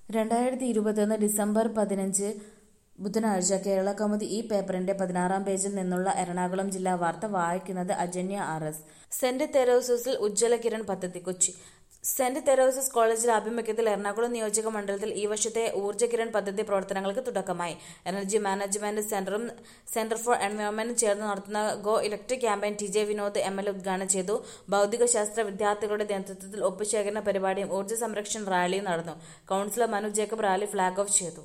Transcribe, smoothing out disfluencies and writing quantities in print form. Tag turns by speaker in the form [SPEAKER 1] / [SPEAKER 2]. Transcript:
[SPEAKER 1] 2021 December 15 ബുധനാഴ്ച കേരളകൗമുദി ഈ പേപ്പറിന്റെ 16-ാം പേജിൽ നിന്നുള്ള എറണാകുളം ജില്ലാ വാർത്ത വായിക്കുന്നത് അജന്യ ആർ.എസ്. സെന്റ് തെരേസാസിൽ ഉജ്ജ്വല കിരൺ പദ്ധതി കൊച്ചി. സെന്റ് തെരേസാസ് കോളേജിലെ ആഭിമുഖ്യത്തിൽ എറണാകുളം നിയോജക മണ്ഡലത്തിൽ ഈ വർഷത്തെ ഊർജ്ജ കിരൺ പദ്ധതി പ്രവർത്തനങ്ങൾക്ക് തുടക്കമായി. എനർജി മാനേജ്മെന്റ് സെന്ററും സെന്റർ ഫോർ എൻവയോൺമെന്റും ചേർന്ന് നടത്തുന്ന go electric campaign T J. Vinod MLA. ഉദ്ഘാടനം ചെയ്തു. ഭൗതികശാസ്ത്ര വിദ്യാർത്ഥികളുടെ നേതൃത്വത്തിൽ ഒപ്പുശേഖരണ പരിപാടിയും ഊർജ്ജ സംരക്ഷണ റാലിയും നടന്നു. Councillor Manu Jacob rally flag off ചെയ്തു.